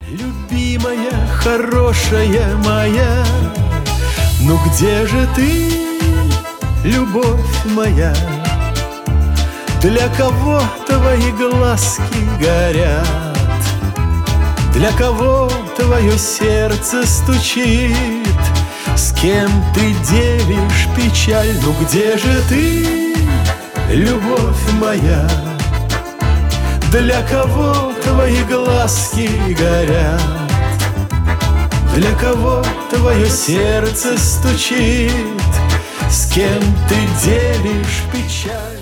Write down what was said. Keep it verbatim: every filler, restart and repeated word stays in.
Любимая, хорошая моя, ну где же ты, любовь моя? Для кого твои глазки горят? Для кого твое сердце стучит? С кем ты делишь печаль? Ну где же ты, любовь моя? Для кого твои глазки горят? Для кого твое сердце стучит? С кем ты делишь печаль?